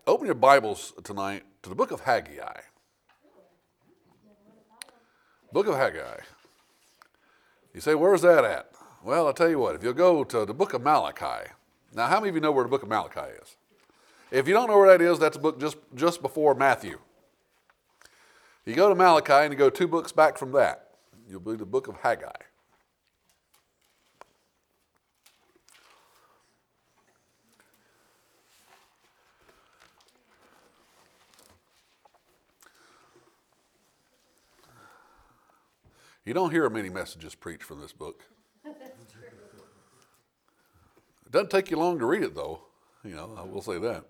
open your Bibles tonight to the book of Haggai. Book of Haggai. You say, where's that at? Well, I'll tell you what, if you'll go to the book of Malachi. Now, how many of you know where the book of Malachi is? If you don't know where that is, that's a book just before Matthew. You go to Malachi and you go 2 books back from that. You'll be the book of Haggai. You don't hear many messages preached from this book. It doesn't take you long to read it, though. I will say that.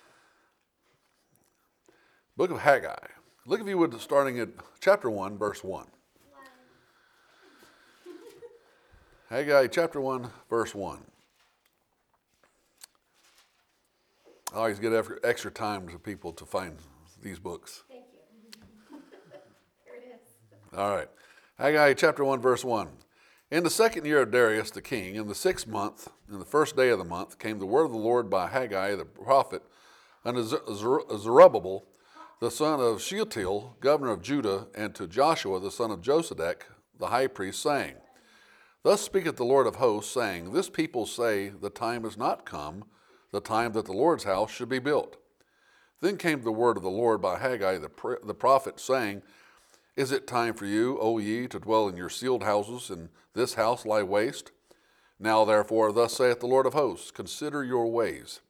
Book of Haggai. Look, if you would, starting at chapter 1, verse 1. Haggai chapter 1, verse 1. I always get extra time to people to find these books. Thank you. Here it is. All right. Haggai chapter 1, verse 1. In the 2nd year of Darius the king, in the 6th month, in the 1st day of the month, came the word of the Lord by Haggai the prophet unto Zerubbabel, the son of Shealtiel, governor of Judah, and to Joshua, the son of Josedek, the high priest, saying, Thus speaketh the Lord of hosts, saying, This people say, the time is not come, the time that the Lord's house should be built. Then came the word of the Lord by Haggai the prophet, saying, Is it time for you, O ye, to dwell in your sealed houses, and this house lie waste? Now therefore, thus saith the Lord of hosts, Consider your ways.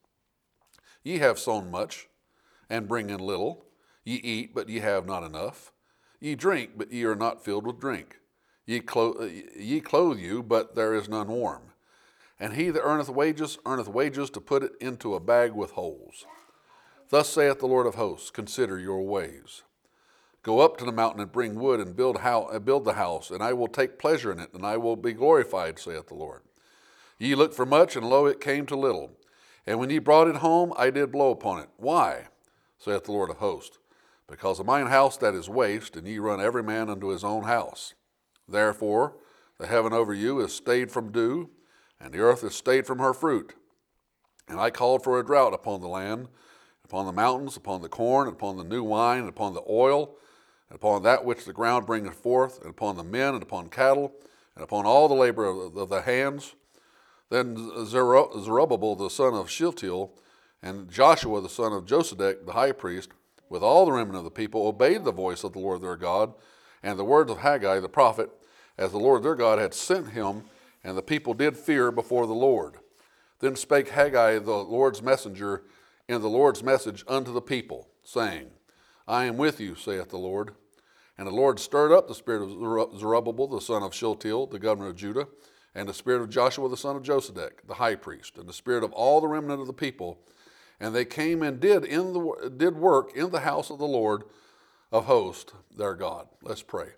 Ye have sown much, and bring in little. Ye eat, but ye have not enough. Ye drink, but ye are not filled with drink. Ye clothe you, but there is none warm. And he that earneth wages to put it into a bag with holes. Thus saith the Lord of hosts, Consider your ways. Go up to the mountain and bring wood and build the house, and I will take pleasure in it, and I will be glorified, saith the Lord. Ye looked for much, and lo, it came to little. And when ye brought it home, I did blow upon it. Why? Saith the Lord of hosts. Because of mine house that is waste, and ye run every man unto his own house. Therefore, the heaven over you is stayed from dew, and the earth is stayed from her fruit. And I called for a drought upon the land, upon the mountains, upon the corn, upon the new wine, and upon the oil, and upon that which the ground bringeth forth, and upon the men, and upon cattle, and upon all the labor of the hands. Then Zerubbabel the son of Shealtiel, and Joshua the son of Josedek the high priest, with all the remnant of the people, obeyed the voice of the Lord their God, and the words of Haggai the prophet, as the Lord their God had sent him, and the people did fear before the Lord. Then spake Haggai the Lord's messenger in the Lord's message unto the people, saying, I am with you, saith the Lord. And the Lord stirred up the spirit of Zerubbabel the son of Shealtiel, the governor of Judah, and the spirit of Joshua the son of Josedek, the high priest, and the spirit of all the remnant of the people. And they came and did work in the house of the Lord of hosts, their God. Let's pray.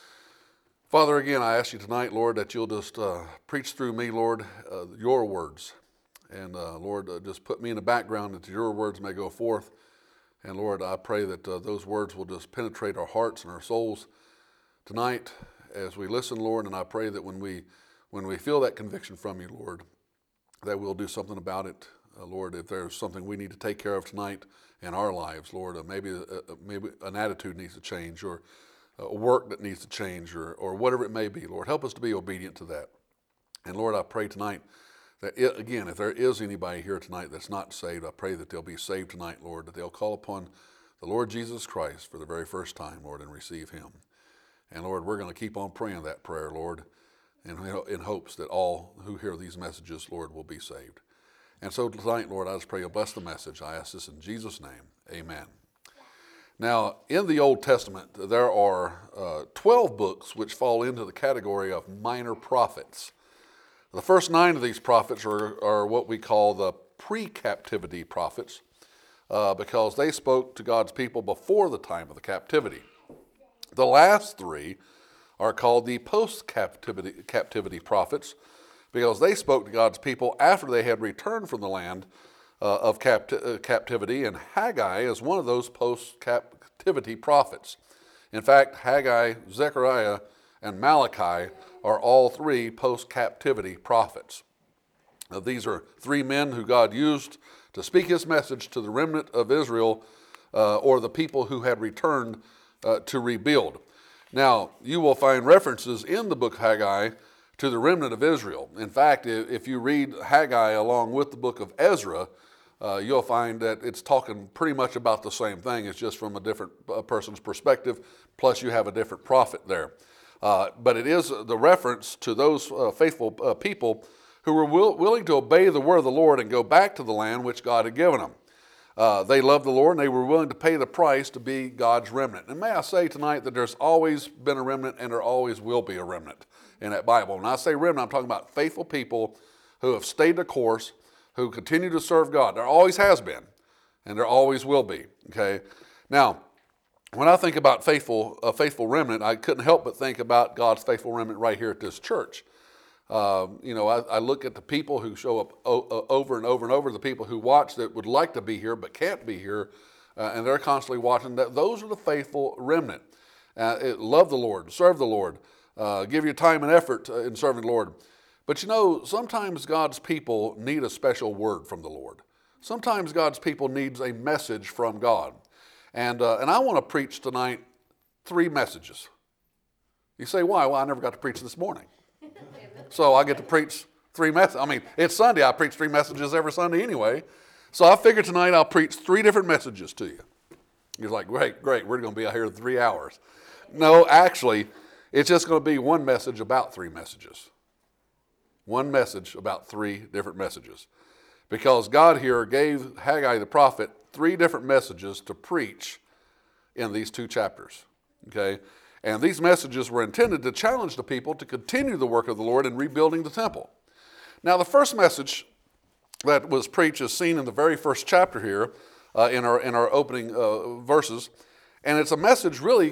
Father, again, I ask you tonight, Lord, that you'll just preach through me, Lord, your words. And Lord, just put me in the background that your words may go forth. And Lord, I pray that those words will just penetrate our hearts and our souls tonight as we listen, Lord. And I pray that when we feel that conviction from you, Lord, that we'll do something about it. Lord, if there's something we need to take care of tonight in our lives, Lord, maybe an attitude needs to change, or a work that needs to change, or whatever it may be, Lord, help us to be obedient to that. And Lord, I pray tonight that, if there is anybody here tonight that's not saved, I pray that they'll be saved tonight, Lord, that they'll call upon the Lord Jesus Christ for the very first time, Lord, and receive him. And Lord, we're going to keep on praying that prayer, Lord, in hopes that all who hear these messages, Lord, will be saved. And so tonight, Lord, I just pray you'll bless the message. I ask this in Jesus' name. Amen. Now, in the Old Testament, there are 12 books which fall into the category of minor prophets. The first 9 of these prophets are what we call the pre-captivity prophets, because they spoke to God's people before the time of the captivity. The last 3 are called the post-captivity prophets, because they spoke to God's people after they had returned from the land of captivity, and Haggai is one of those post-captivity prophets. In fact, Haggai, Zechariah, and Malachi are all 3 post-captivity prophets. These are 3 men who God used to speak his message to the remnant of Israel, or the people who had returned to rebuild. Now, you will find references in the book of Haggai to the remnant of Israel. In fact, if you read Haggai along with the book of Ezra, you'll find that it's talking pretty much about the same thing. It's just from a different person's perspective, plus you have a different prophet there. But it is the reference to those faithful people who were willing to obey the word of the Lord and go back to the land which God had given them. They loved the Lord, and they were willing to pay the price to be God's remnant. And may I say tonight that there's always been a remnant, and there always will be a remnant in that Bible. When I say remnant, I'm talking about faithful people who have stayed the course, who continue to serve God. There always has been, and there always will be. Okay. Now, when I think about a faithful remnant, I couldn't help but think about God's faithful remnant right here at this church. I look at the people who show up over and over and over, the people who watch that would like to be here but can't be here, and they're constantly watching. Those are the faithful remnant. Love the Lord, serve the Lord, give your time and effort in serving the Lord. But sometimes God's people need a special word from the Lord. Sometimes God's people needs a message from God. And I want to preach tonight 3 messages. You say, why? Well, I never got to preach this morning. So I get to preach 3 messages. I mean, it's Sunday. I preach 3 messages every Sunday anyway. So I figure tonight I'll preach 3 different messages to you. You're like, great, we're going to be out here 3 hours. No, actually, it's just going to be one message about 3 messages. One message about 3 different messages. Because God here gave Haggai the prophet 3 different messages to preach in these 2 chapters. Okay? And these messages were intended to challenge the people to continue the work of the Lord in rebuilding the temple. Now, the first message that was preached is seen in the very first chapter here in our opening verses. And it's a message really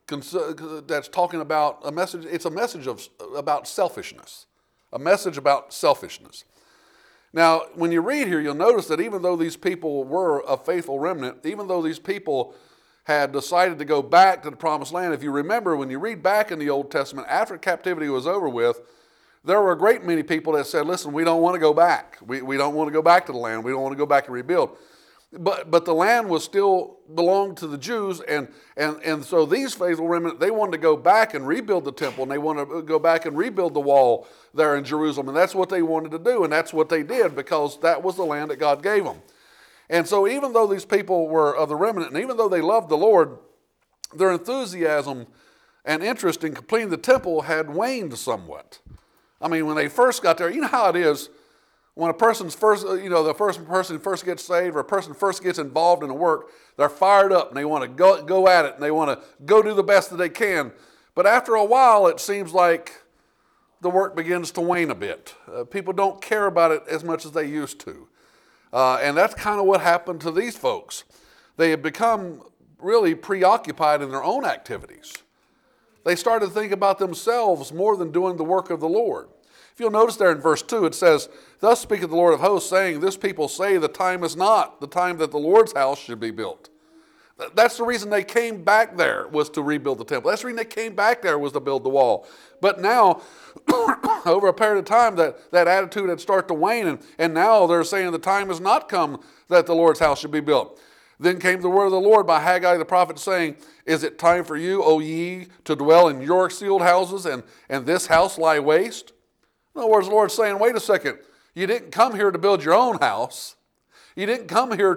that's talking about a message. It's a message about selfishness. A message about selfishness. Now, when you read here, you'll notice that even though these people were a faithful remnant, even though these people had decided to go back to the promised land, if you remember, when you read back in the Old Testament, after captivity was over with, there were a great many people that said, listen, we don't want to go back. We don't want to go back to the land. We don't want to go back and rebuild. But the land was still belonged to the Jews, and so these faithful remnant, they wanted to go back and rebuild the temple, and they wanted to go back and rebuild the wall there in Jerusalem, and that's what they wanted to do, and that's what they did, because that was the land that God gave them. And so even though these people were of the remnant, and even though they loved the Lord, their enthusiasm and interest in completing the temple had waned somewhat. I mean, when they first got there, you know how it is, when a person's the person first gets saved, or a person first gets involved in the work, they're fired up and they want to go at it, and they want to go do the best that they can. But after a while, it seems like the work begins to wane a bit. People don't care about it as much as they used to. And that's kind of what happened to these folks. They had become really preoccupied in their own activities. They started to think about themselves more than doing the work of the Lord. If you'll notice there in verse 2, it says, "Thus speaketh the Lord of hosts, saying, This people say the time is not the time that the Lord's house should be built." That's the reason they came back there, was to rebuild the temple. That's the reason they came back there, was to build the wall. But now, over a period of time, that attitude had started to wane, and now they're saying the time has not come that the Lord's house should be built. Then came the word of the Lord by Haggai the prophet, saying, Is it time for you, O ye, to dwell in your sealed houses, and this house lie waste? In other words, the Lord's saying, wait a second, you didn't come here to build your own house. You didn't come here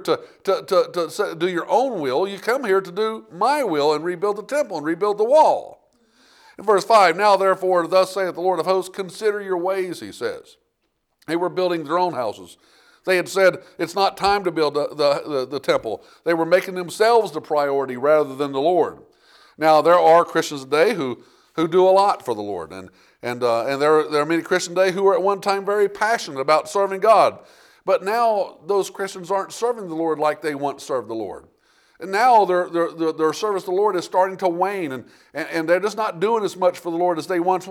to do your own will. You come here to do my will and rebuild the temple and rebuild the wall. In verse 5, "Now therefore, thus saith the Lord of hosts, consider your ways," he says. They were building their own houses. They had said, it's not time to build the temple. They were making themselves the priority rather than the Lord. Now, there are Christians today who do a lot for the Lord. And there are many Christians today who were at one time very passionate about serving God. But now those Christians aren't serving the Lord like they once served the Lord. And now their service to the Lord is starting to wane, and they're just not doing as much for the Lord as they once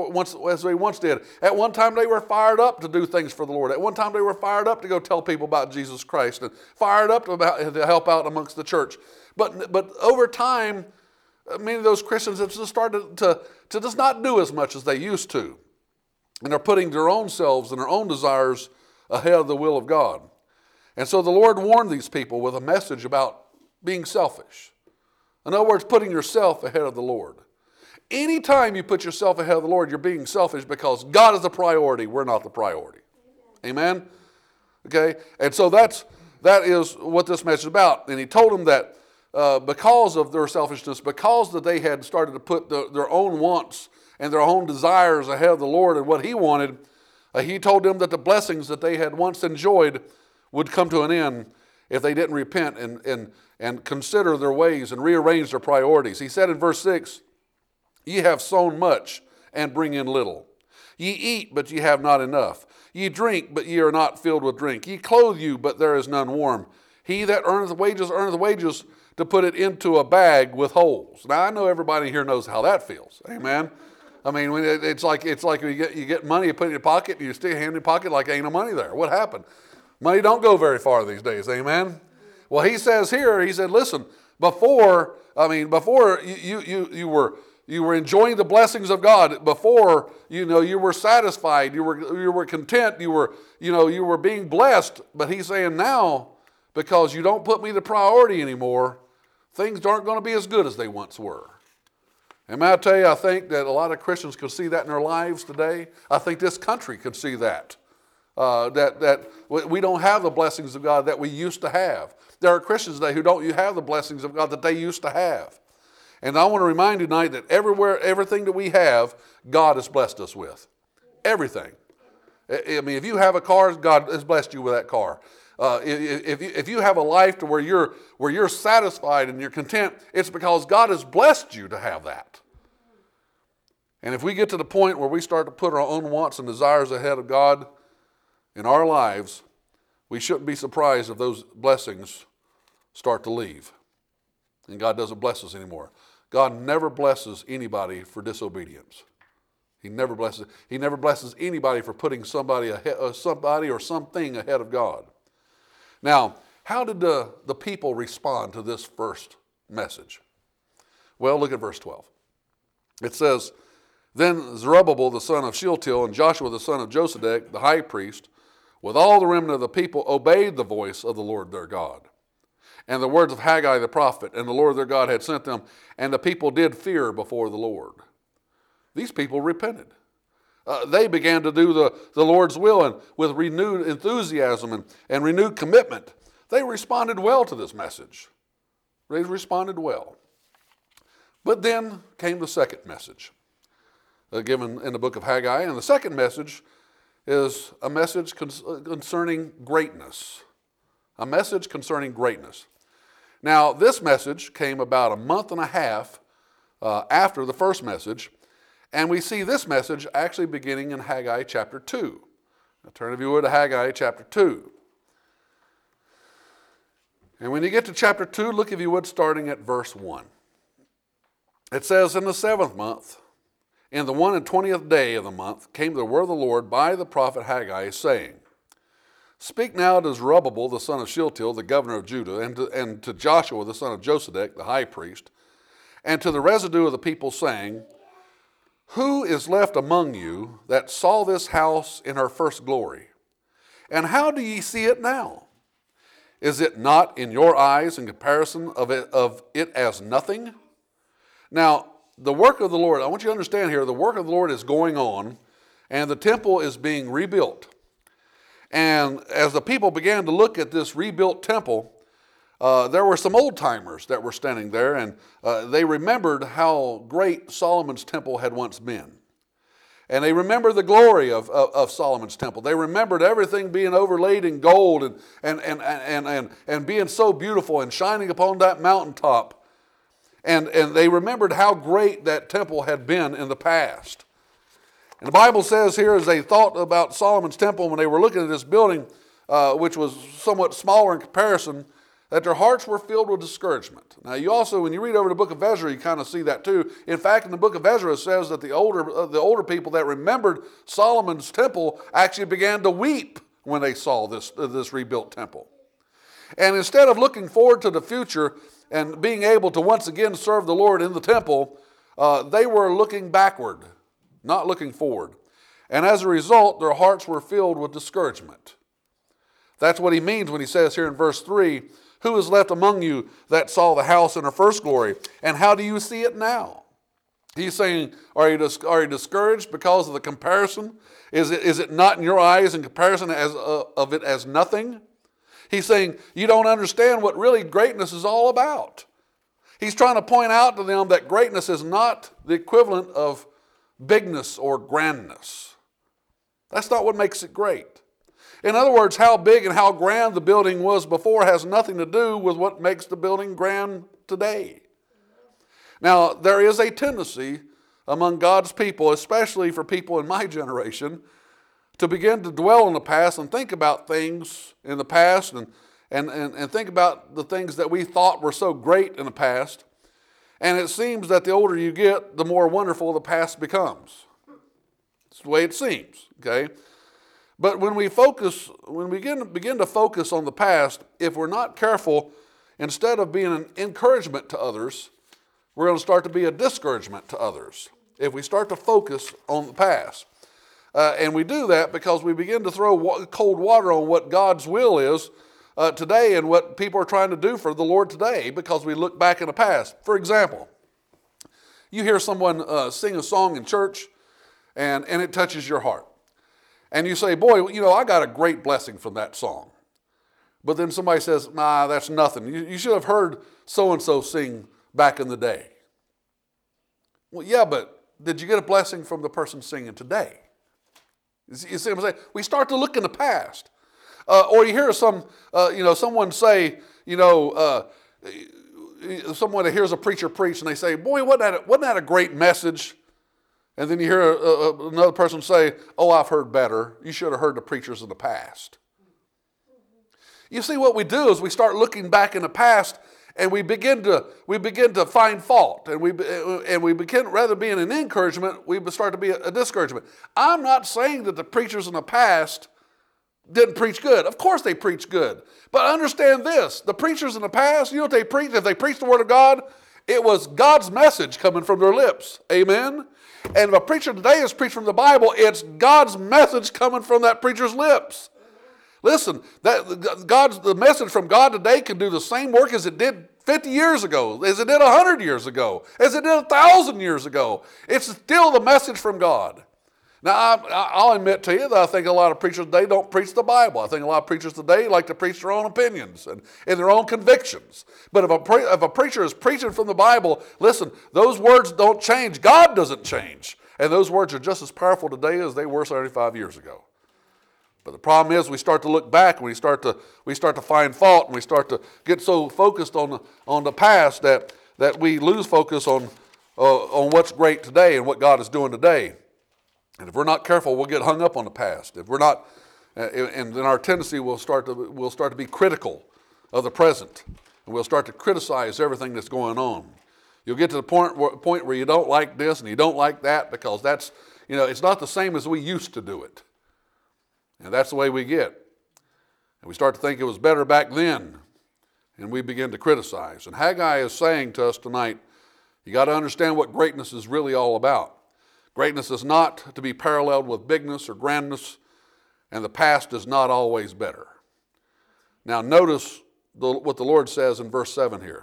did. At one time they were fired up to do things for the Lord. At one time they were fired up to go tell people about Jesus Christ, and fired up to help out amongst the church. But over time, many of those Christians have just started to just not do as much as they used to. And they're putting their own selves and their own desires ahead of the will of God. And so the Lord warned these people with a message about being selfish. In other words, putting yourself ahead of the Lord. Anytime you put yourself ahead of the Lord, you're being selfish because God is the priority. We're not the priority. Amen? Okay? And so that is what this message is about. And he told them that because of their selfishness, because that they had started to put their own wants and their own desires ahead of the Lord and what he wanted, he told them that the blessings that they had once enjoyed would come to an end if they didn't repent and consider their ways and rearrange their priorities. He said in verse 6, "Ye have sown much and bring in little. Ye eat, but ye have not enough. Ye drink, but ye are not filled with drink. Ye clothe you, but there is none warm. He that earneth wages to put it into a bag with holes." Now, I know everybody here knows how that feels. Amen? I mean, it's like you get money, you put it in your pocket, and you stick your hand in your pocket like ain't no money there. What happened? Money don't go very far these days. Amen? Well, he says here, he said, listen, before you were enjoying the blessings of God, before you were satisfied, you were content, you were being blessed. But he's saying now, because you don't put me the priority anymore, things aren't going to be as good as they once were. And may I tell you, I think that a lot of Christians can see that in their lives today. I think this country can see that. That we don't have the blessings of God that we used to have. There are Christians today who don't have the blessings of God that they used to have. And I want to remind you tonight that everything that we have, God has blessed us with. Everything. I mean, if you have a car, God has blessed you with that car. If you have a life to where you're satisfied and you're content, it's because God has blessed you to have that. And if we get to the point where we start to put our own wants and desires ahead of God in our lives, we shouldn't be surprised if those blessings start to leave and God doesn't bless us anymore. God never blesses anybody for disobedience. He never blesses anybody for putting somebody or something ahead of God. Now, how did the people respond to this first message? Well, look at verse 12. It says, "Then Zerubbabel the son of Shealtiel and Joshua the son of Josedek, the high priest, with all the remnant of the people, obeyed the voice of the Lord their God, and the words of Haggai the prophet, and the Lord their God had sent them, and the people did fear before the Lord." These people repented. They began to do the Lord's will, and with renewed enthusiasm and renewed commitment, they responded well to this message. They responded well. But then came the second message given in the book of Haggai, and the second message is a message concerning greatness. A message concerning greatness. Now, this message came about a month and a half after the first message, and we see this message actually beginning in Haggai chapter 2. Now, turn if you would to Haggai chapter 2. And when you get to chapter 2, look if you would, starting at verse 1. It says, "In the 7th month, in the 21st day of the month, came the word of the Lord by the prophet Haggai, saying, Speak now to Zerubbabel the son of Shealtiel, the governor of Judah, and to Joshua the son of Josedek, the high priest, and to the residue of the people, saying, Who is left among you that saw this house in her first glory? And how do ye see it now? Is it not in your eyes in comparison of it as nothing?" Now, the work of the Lord, I want you to understand here, the work of the Lord is going on, and the temple is being rebuilt. And as the people began to look at this rebuilt temple, there were some old-timers that were standing there, and they remembered how great Solomon's temple had once been. And they remembered the glory of Solomon's temple. They remembered everything being overlaid in gold and being so beautiful and shining upon that mountaintop. And they remembered how great that temple had been in the past. And the Bible says here, as they thought about Solomon's temple when they were looking at this building, which was somewhat smaller in comparison, that their hearts were filled with discouragement. Now, you also, when you read over the book of Ezra, you kind of see that too. In fact, in the book of Ezra, it says that the older people that remembered Solomon's temple actually began to weep when they saw this rebuilt temple. And instead of looking forward to the future and being able to once again serve the Lord in the temple, they were looking backward, not looking forward. And as a result, their hearts were filled with discouragement. That's what he means when he says here in verse 3, who is left among you that saw the house in her first glory? And how do you see it now? He's saying, are you discouraged because of the comparison? Is it not in your eyes in comparison of it as nothing? He's saying, you don't understand what really greatness is all about. He's trying to point out to them that greatness is not the equivalent of bigness or grandness. That's not what makes it great. In other words, how big and how grand the building was before has nothing to do with what makes the building grand today. Now, there is a tendency among God's people, especially for people in my generation, to begin to dwell in the past and think about things in the past and think about the things that we thought were so great in the past. And it seems that the older you get, the more wonderful the past becomes. It's the way it seems, okay? But when we begin to focus on the past, if we're not careful, instead of being an encouragement to others, we're going to start to be a discouragement to others if we start to focus on the past. And we do that because we begin to throw cold water on what God's will is today and what people are trying to do for the Lord today because we look back in the past. For example, you hear someone sing a song in church and it touches your heart. And you say, boy, I got a great blessing from that song. But then somebody says, nah, that's nothing. You should have heard so-and-so sing back in the day. Well, yeah, but did you get a blessing from the person singing today? You see what I'm saying? We start to look in the past. Or you hear someone say, someone that hears a preacher preach and they say, boy, wasn't that a great message? And then you hear another person say, oh, I've heard better. You should have heard the preachers in the past. You see, what we do is we start looking back in the past and we begin to find fault. And we begin, rather than being an encouragement, we start to be a discouragement. I'm not saying that the preachers in the past didn't preach good. Of course they preached good. But understand this, the preachers in the past, you know what they preached? If they preached the Word of God, it was God's message coming from their lips. Amen? And if a preacher today is preaching from the Bible, it's God's message coming from that preacher's lips. Listen, the message from God today can do the same work as it did 50 years ago, as it did 100 years ago, as it did 1,000 years ago. It's still the message from God. Now, I'll admit to you that I think a lot of preachers today don't preach the Bible. I think a lot of preachers today like to preach their own opinions and their own convictions. But if a preacher is preaching from the Bible, listen, those words don't change. God doesn't change. And those words are just as powerful today as they were 75 years ago. But the problem is we start to look back and we start to find fault and we start to get so focused on the past that we lose focus on what's great today and what God is doing today. And if we're not careful, we'll get hung up on the past. If we're not, and then our tendency will start to be critical of the present, and we'll start to criticize everything that's going on. You'll get to the point where you don't like this and you don't like that because that's, it's not the same as we used to do it. And that's the way we get. And we start to think it was better back then, and we begin to criticize. And Haggai is saying to us tonight, you got to understand what greatness is really all about. Greatness is not to be paralleled with bigness or grandness, and the past is not always better. Now notice what the Lord says in verse 7 here.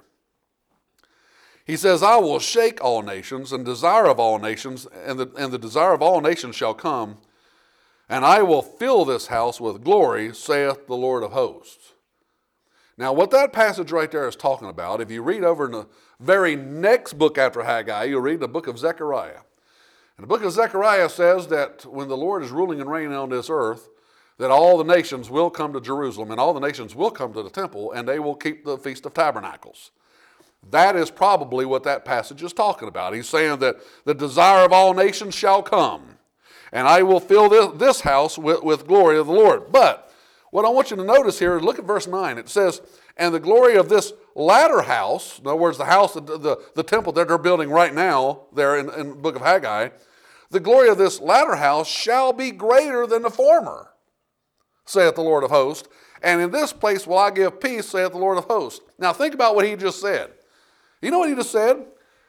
He says, I will shake all nations and desire of all nations, and the desire of all nations shall come, and I will fill this house with glory, saith the Lord of hosts. Now what that passage right there is talking about, if you read over in the very next book after Haggai, you'll read the book of Zechariah. And the book of Zechariah says that when the Lord is ruling and reigning on this earth, that all the nations will come to Jerusalem and all the nations will come to the temple and they will keep the Feast of Tabernacles. That is probably what that passage is talking about. He's saying that the desire of all nations shall come and I will fill this house with glory of the Lord. But what I want you to notice here, look at verse 9. It says, and the glory of this latter house, in other words, the house, the temple that they're building right now there in the book of Haggai, the glory of this latter house shall be greater than the former, saith the Lord of hosts. And in this place will I give peace, saith the Lord of hosts. Now think about what he just said. You know what he just said?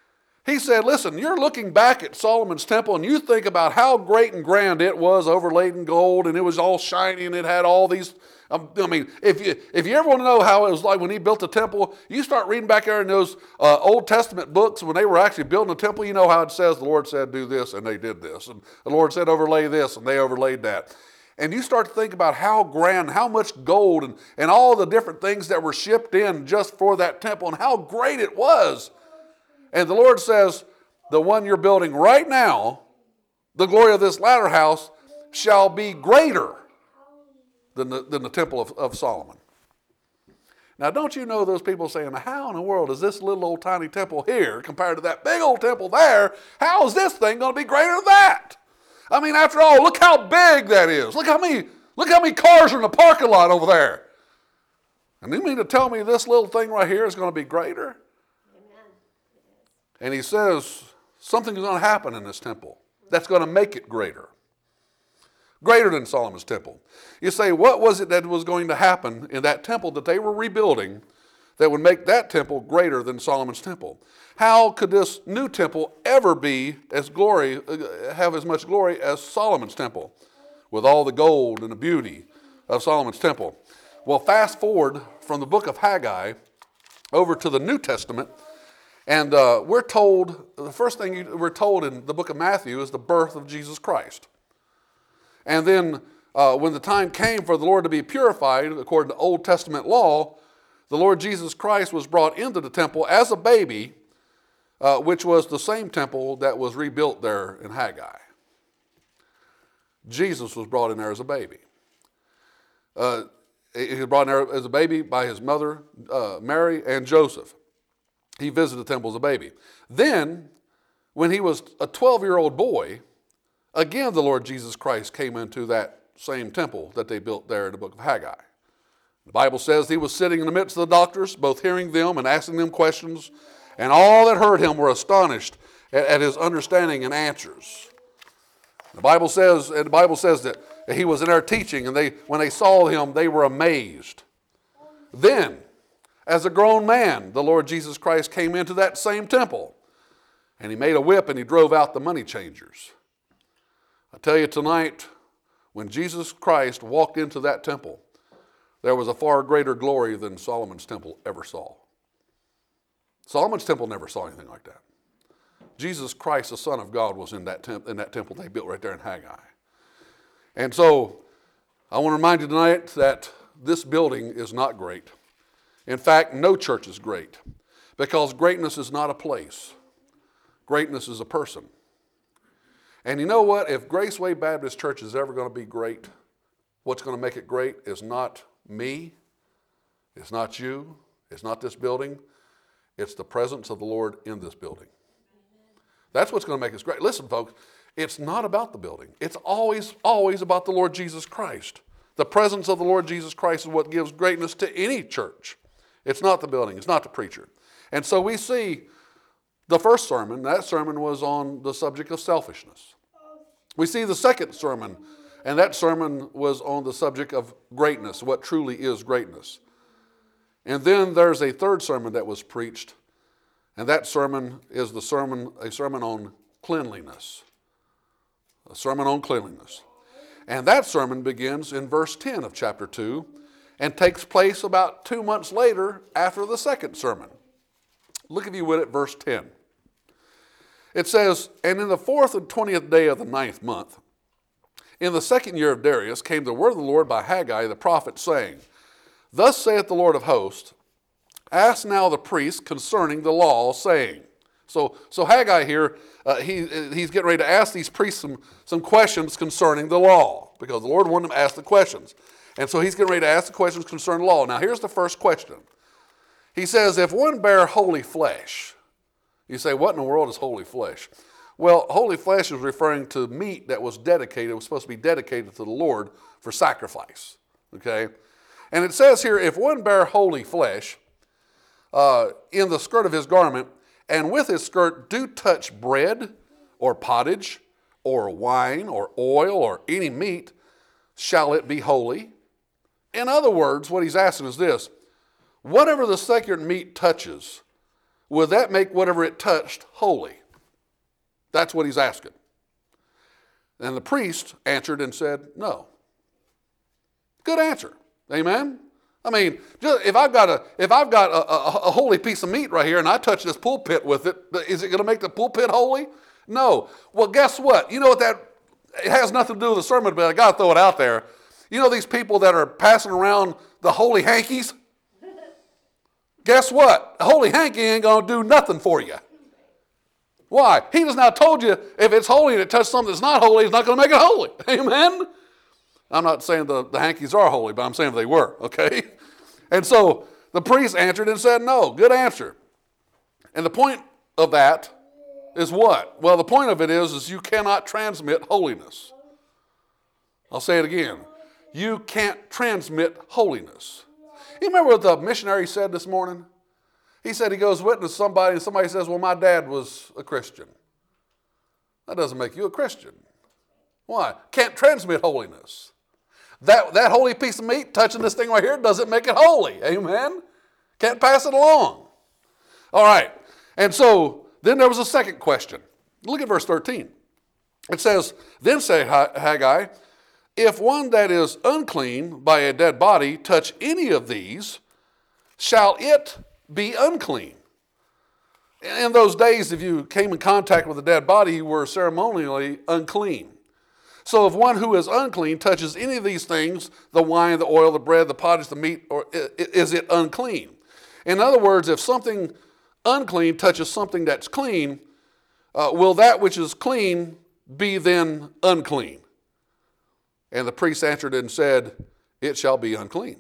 He said, listen, you're looking back at Solomon's temple and you think about how great and grand it was, overlaid in gold, and it was all shiny and it had all these, if you ever want to know how it was like when he built the temple, you start reading back there in those Old Testament books when they were actually building the temple, you know how it says the Lord said do this and they did this, and the Lord said overlay this and they overlaid that. And you start to think about how grand, how much gold and all the different things that were shipped in just for that temple and how great it was. And the Lord says, the one you're building right now, the glory of this latter house, shall be greater than the temple of Solomon. Now, don't you know those people saying, how in the world is this little old tiny temple here compared to that big old temple there? How is this thing going to be greater than that? I mean, after all, look how big that is. Look how many cars are in the parking lot over there. And you mean to tell me this little thing right here is going to be greater? And he says, something's going to happen in this temple that's going to make it greater. Greater than Solomon's temple. You say, what was it that was going to happen in that temple that they were rebuilding that would make that temple greater than Solomon's temple? How could this new temple ever be have as much glory as Solomon's temple with all the gold and the beauty of Solomon's temple? Well, fast forward from the book of Haggai over to the New Testament. And we're told, the first thing we're told in the book of Matthew is the birth of Jesus Christ. And then when the time came for the Lord to be purified, according to Old Testament law, the Lord Jesus Christ was brought into the temple as a baby, which was the same temple that was rebuilt there in Haggai. Jesus was brought in there as a baby. He was brought in there as a baby by his mother, Mary, and Joseph. He visited the temple as a baby. Then, when he was a 12-year-old boy, again the Lord Jesus Christ came into that same temple that they built there in the book of Haggai. The Bible says he was sitting in the midst of the doctors, both hearing them and asking them questions, and all that heard him were astonished at his understanding and answers. The Bible says that he was in there teaching, and when they saw him, they were amazed. Then, as a grown man, the Lord Jesus Christ came into that same temple, and he made a whip and he drove out the money changers. I tell you tonight, when Jesus Christ walked into that temple, there was a far greater glory than Solomon's temple ever saw. Solomon's temple never saw anything like that. Jesus Christ, the Son of God, was in that temple they built right there in Haggai. And so, I want to remind you tonight that this building is not great. In fact, no church is great, because greatness is not a place. Greatness is a person. And you know what? If Graceway Baptist Church is ever going to be great, what's going to make it great is not me, it's not you, it's not this building, it's the presence of the Lord in this building. That's what's going to make us great. Listen, folks, it's not about the building. It's always about the Lord Jesus Christ. The presence of the Lord Jesus Christ is what gives greatness to any church. It's not the building. It's not the preacher. And so we see the first sermon. That sermon was on the subject of selfishness. We see the second sermon, and that sermon was on the subject of greatness, what truly is greatness. And then there's a third sermon that was preached, and that sermon is a sermon on cleanliness. A sermon on cleanliness. And that sermon begins in verse 10 of chapter 2, and takes place about 2 months later after the second sermon. Look if you would at verse 10. It says, and in the 4th and 20th day of the 9th month, in the 2nd year of Darius, came the word of the Lord by Haggai the prophet, saying, thus saith the Lord of hosts, ask now the priests concerning the law, saying. So Haggai here, he's getting ready to ask these priests some questions concerning the law, because the Lord wanted them to ask the questions. And so he's getting ready to ask the questions concerning law. Now here's the first question. He says, if one bear holy flesh, you say, what in the world is holy flesh? Well, holy flesh is referring to meat that was dedicated. It was supposed to be dedicated to the Lord for sacrifice. Okay? And it says here, if one bear holy flesh in the skirt of his garment, and with his skirt do touch bread or pottage or wine or oil or any meat, shall it be holy? In other words, what he's asking is this: whatever the sacred meat touches would that make whatever it touched holy? That's what he's asking. And the priest answered and said, no. Good answer. Amen? I mean, if I've got a holy piece of meat right here and I touch this pulpit with it, is it going to make the pulpit holy? No. Well, guess what? You know what it has nothing to do with the sermon, but I got to throw it out there. You know these people that are passing around the holy hankies? Guess what? A holy hanky ain't going to do nothing for you. Why? He has now told you if it's holy and it touches something that's not holy, it's not going to make it holy. Amen? I'm not saying the hankies are holy, but I'm saying they were, okay? And so the priest answered and said, no. Good answer. And the point of that is what? Well, the point of it is you cannot transmit holiness. I'll say it again. You can't transmit holiness. You remember what the missionary said this morning? He said he goes witness somebody and somebody says, well, my dad was a Christian. That doesn't make you a Christian. Why? Can't transmit holiness. That holy piece of meat touching this thing right here doesn't make it holy. Amen? Can't pass it along. All right. And so then there was a second question. Look at verse 13. It says, then say Haggai, if one that is unclean by a dead body touch any of these, shall it be unclean? In those days, if you came in contact with a dead body, you were ceremonially unclean. So if one who is unclean touches any of these things, the wine, the oil, the bread, the pottage, the meat, or is it unclean? In other words, if something unclean touches something that's clean, will that which is clean be then unclean? And the priest answered and said, it shall be unclean.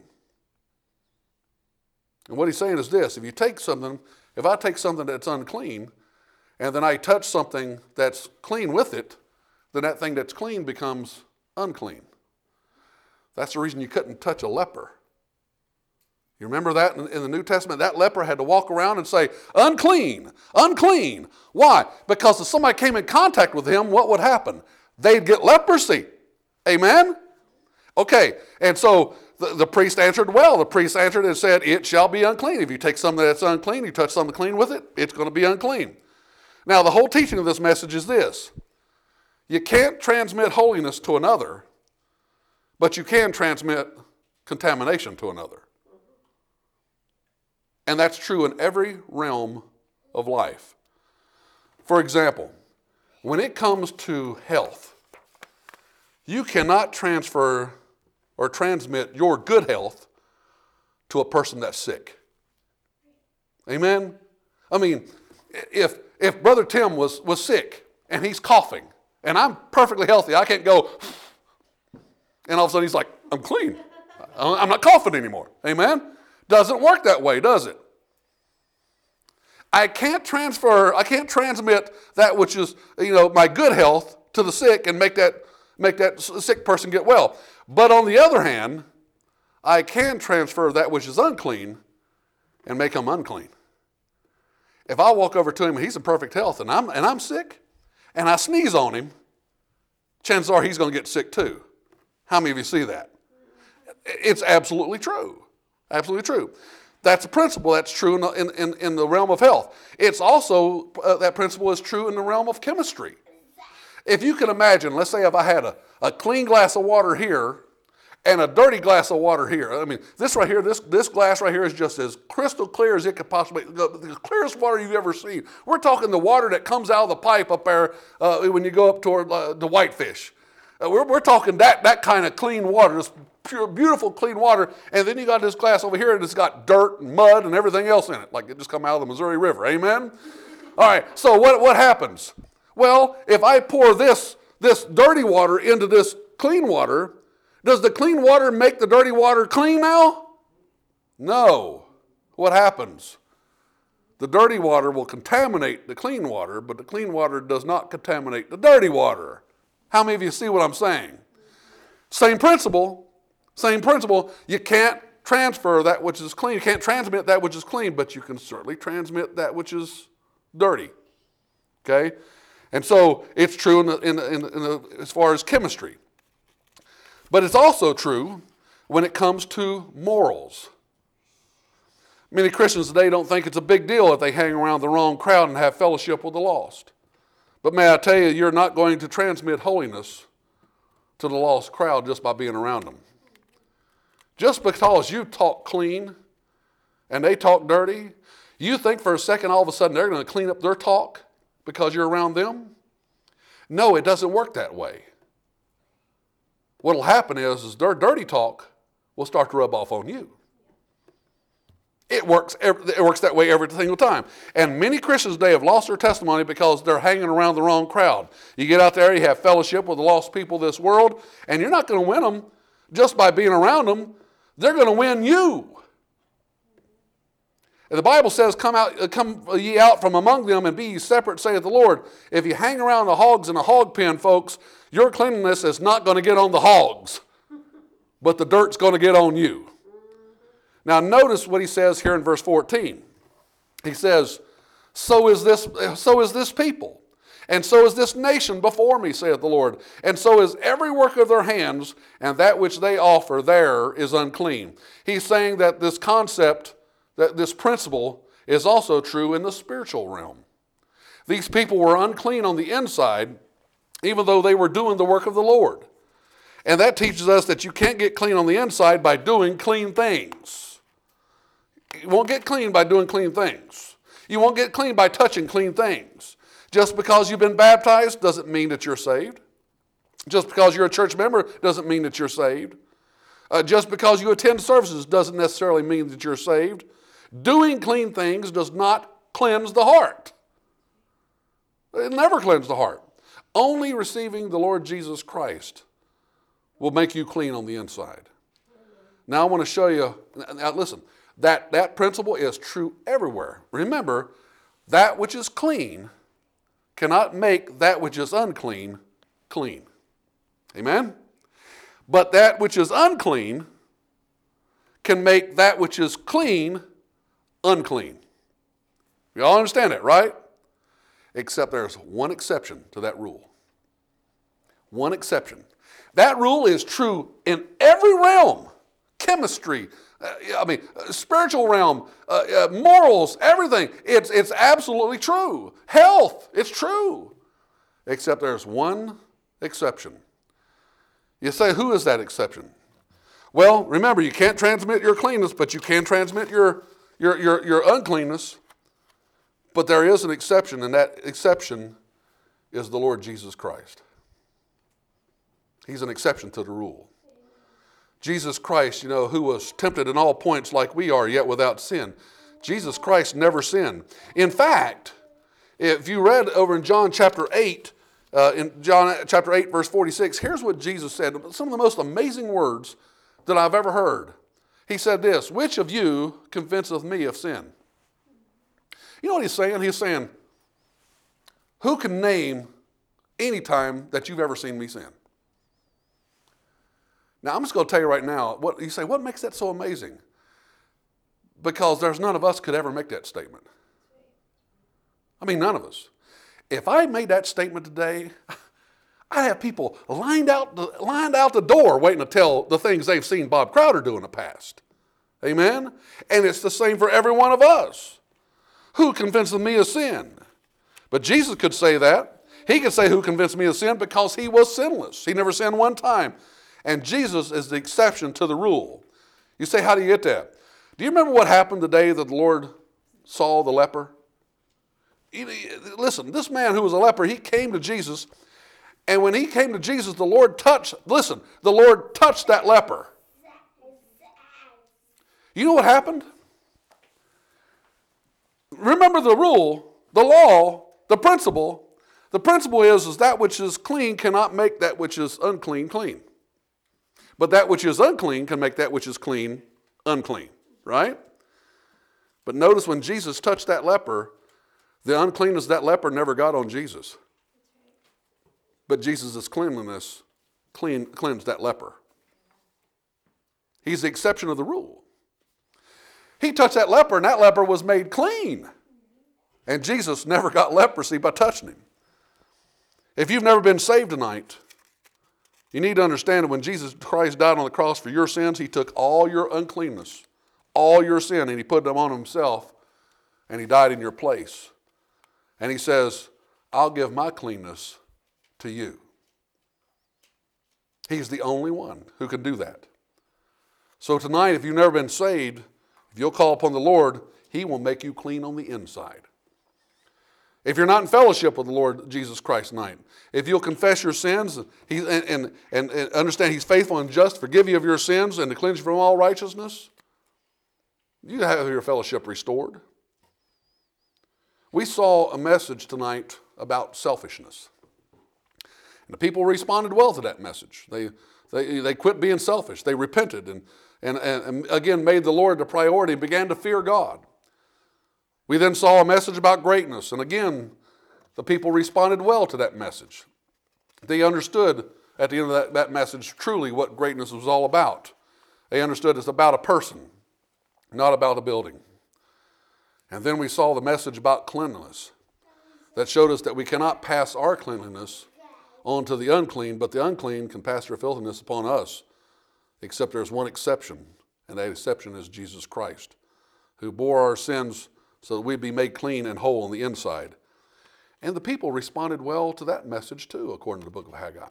And what he's saying is this: if I take something that's unclean, and then I touch something that's clean with it, then that thing that's clean becomes unclean. That's the reason you couldn't touch a leper. You remember that in the New Testament? That leper had to walk around and say, unclean, unclean. Why? Because if somebody came in contact with him, what would happen? They'd get leprosy. Amen? Okay, and so the priest answered well. The priest answered and said, it shall be unclean. If you take something that's unclean, you touch something clean with it, it's going to be unclean. Now, the whole teaching of this message is this: you can't transmit holiness to another, but you can transmit contamination to another. And that's true in every realm of life. For example, when it comes to health, you cannot transfer or transmit your good health to a person that's sick. Amen? I mean, if Brother Tim was sick and he's coughing and I'm perfectly healthy, I can't go, and all of a sudden he's like, I'm clean. I'm not coughing anymore. Amen? Doesn't work that way, does it? I can't transmit that which is, my good health to the sick and make that sick person get well. But on the other hand, I can transfer that which is unclean and make him unclean. If I walk over to him and he's in perfect health and I'm sick and I sneeze on him, chances are he's going to get sick too. How many of you see that? It's absolutely true. Absolutely true. That's a principle that's true in the realm of health. It's also, that principle is true in the realm of chemistry. If you can imagine, let's say if I had a clean glass of water here and a dirty glass of water here. I mean, this right here, this glass right here is just as crystal clear as it could possibly, the clearest water you've ever seen. We're talking the water that comes out of the pipe up there when you go up toward the Whitefish. We're talking that kind of clean water, this pure, beautiful, clean water. And then you got this glass over here and it's got dirt and mud and everything else in it, like it just come out of the Missouri River. Amen? All right, so what happens? Well, if I pour this dirty water into this clean water, does the clean water make the dirty water clean now? No. What happens? The dirty water will contaminate the clean water, but the clean water does not contaminate the dirty water. How many of you see what I'm saying? Same principle. You can't transfer that which is clean. You can't transmit that which is clean, but you can certainly transmit that which is dirty. Okay? And so it's true as far as chemistry. But it's also true when it comes to morals. Many Christians today don't think it's a big deal if they hang around the wrong crowd and have fellowship with the lost. But may I tell you, you're not going to transmit holiness to the lost crowd just by being around them. Just because you talk clean and they talk dirty, you think for a second all of a sudden they're going to clean up their talk because you're around them? No, it doesn't work that way. What will happen is their dirty talk will start to rub off on you. It works that way every single time. And many Christians today have lost their testimony because they're hanging around the wrong crowd. You get out there, you have fellowship with the lost people of this world, and you're not going to win them just by being around them. They're going to win you. And the Bible says, come ye out from among them and be ye separate, saith the Lord. If you hang around the hogs in a hog pen, folks, your cleanliness is not going to get on the hogs, but the dirt's going to get on you. Now notice what he says here in verse 14. He says, so is this people, and so is this nation before me, saith the Lord. And so is every work of their hands, and that which they offer there is unclean. He's saying that this concept, that this principle is also true in the spiritual realm. These people were unclean on the inside, even though they were doing the work of the Lord. And that teaches us that you can't get clean on the inside by doing clean things. You won't get clean by doing clean things. You won't get clean by touching clean things. Just because you've been baptized doesn't mean that you're saved. Just because you're a church member doesn't mean that you're saved. Just because you attend services doesn't necessarily mean that you're saved. Doing clean things does not cleanse the heart. It never cleanses the heart. Only receiving the Lord Jesus Christ will make you clean on the inside. Now I want to show you, now listen, that principle is true everywhere. Remember, that which is clean cannot make that which is unclean clean. Amen? But that which is unclean can make that which is clean unclean. You all understand that, right? Except there's one exception to that rule. One exception. That rule is true in every realm. Chemistry, spiritual realm, morals, everything. It's absolutely true. Health, it's true. Except there's one exception. You say, who is that exception? Well, remember, you can't transmit your cleanness, but you can transmit your uncleanness. But there is an exception, and that exception is the Lord Jesus Christ. He's an exception to the rule. Jesus Christ, who was tempted in all points like we are, yet without sin. Jesus Christ never sinned. In fact, if you read over in John chapter 8, verse 46, here's what Jesus said. Some of the most amazing words that I've ever heard. He said this, which of you convinceth me of sin? You know what he's saying? He's saying, who can name any time that you've ever seen me sin? Now, I'm just going to tell you right now, you say, what makes that so amazing? Because there's none of us could ever make that statement. None of us. If I made that statement today, I'd have people lined out the door waiting to tell the things they've seen Bob Crowder do in the past. Amen? And it's the same for every one of us. Who convinces me of sin? But Jesus could say that. He could say who convinced me of sin because he was sinless. He never sinned one time. And Jesus is the exception to the rule. You say, how do you get that? Do you remember what happened the day that the Lord saw the leper? Listen, this man who was a leper, he came to Jesus. And when he came to Jesus, the Lord touched that leper. You know what happened? Remember the rule, the law, the principle. The principle is that which is clean cannot make that which is unclean clean. But that which is unclean can make that which is clean unclean, right? But notice when Jesus touched that leper, the uncleanness of that leper never got on Jesus. But Jesus' cleanliness cleansed that leper. He's the exception of the rule. He touched that leper, and that leper was made clean. And Jesus never got leprosy by touching him. If you've never been saved tonight, you need to understand that when Jesus Christ died on the cross for your sins, he took all your uncleanness, all your sin, and he put them on himself, and he died in your place. And he says, I'll give my cleanness to you. He's the only one who can do that. So tonight, if you've never been saved, if you'll call upon the Lord, he will make you clean on the inside. If you're not in fellowship with the Lord Jesus Christ tonight, if you'll confess your sins and understand he's faithful and just, forgive you of your sins and to cleanse you from all righteousness, you have your fellowship restored. We saw a message tonight about selfishness. And the people responded well to that message. They quit being selfish. They repented and again made the Lord the priority and began to fear God. We then saw a message about greatness, and again, the people responded well to that message. They understood at the end of that message truly what greatness was all about. They understood it's about a person, not about a building. And then we saw the message about cleanliness that showed us that we cannot pass our cleanliness on to the unclean, but the unclean can pass their filthiness upon us, except there's one exception, and that exception is Jesus Christ, who bore our sins so that we'd be made clean and whole on the inside. And the people responded well to that message too, according to the book of Haggai.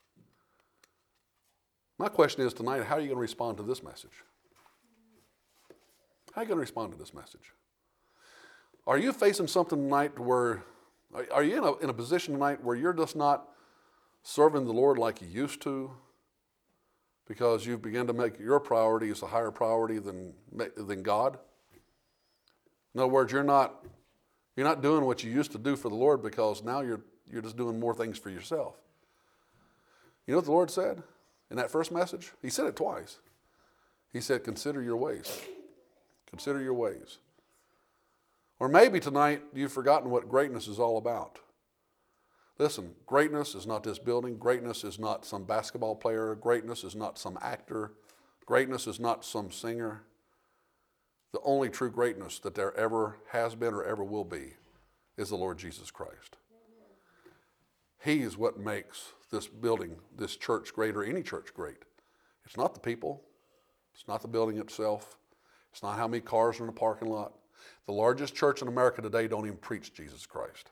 My question is tonight, how are you going to respond to this message? How are you going to respond to this message? Are you facing something tonight where, are you in a position tonight where you're just not serving the Lord like you used to because you've begun to make your priorities a higher priority than God? In other words, you're not doing what you used to do for the Lord because now you're just doing more things for yourself. You know what the Lord said in that first message? He said it twice. He said, consider your ways. Consider your ways. Or maybe tonight you've forgotten what greatness is all about. Listen, greatness is not this building. Greatness is not some basketball player. Greatness is not some actor. Greatness is not some singer. The only true greatness that there ever has been or ever will be is the Lord Jesus Christ. He is what makes this building, this church great, or any church great. It's not the people. It's not the building itself. It's not how many cars are in the parking lot. The largest church in America today don't even preach Jesus Christ.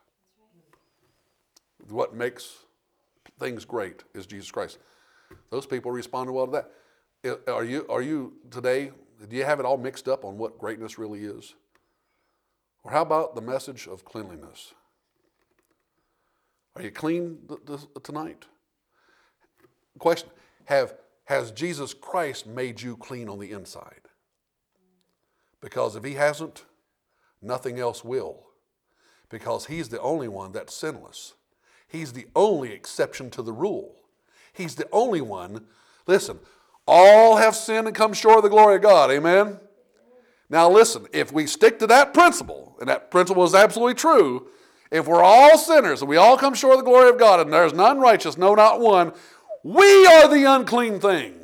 What makes things great is Jesus Christ. Those people responded well to that. Are you today, do you have it all mixed up on what greatness really is? Or how about the message of cleanliness? Are you clean tonight? Question, has Jesus Christ made you clean on the inside? Because if he hasn't, nothing else will. Because he's the only one that's sinless. He's the only exception to the rule. He's the only one. Listen, all have sinned and come short of the glory of God. Amen? Now listen, if we stick to that principle, and that principle is absolutely true, if we're all sinners and we all come short of the glory of God and there's none righteous, no, not one, we are the unclean thing.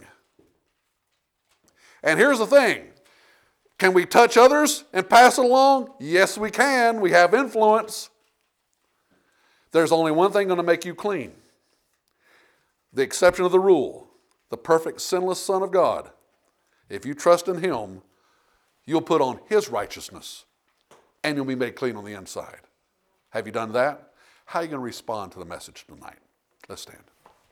And here's the thing. Can we touch others and pass it along? Yes, we can. We have influence. There's only one thing going to make you clean. The exception of the rule. The perfect sinless Son of God. If you trust in him, you'll put on his righteousness and you'll be made clean on the inside. Have you done that? How are you going to respond to the message tonight? Let's stand.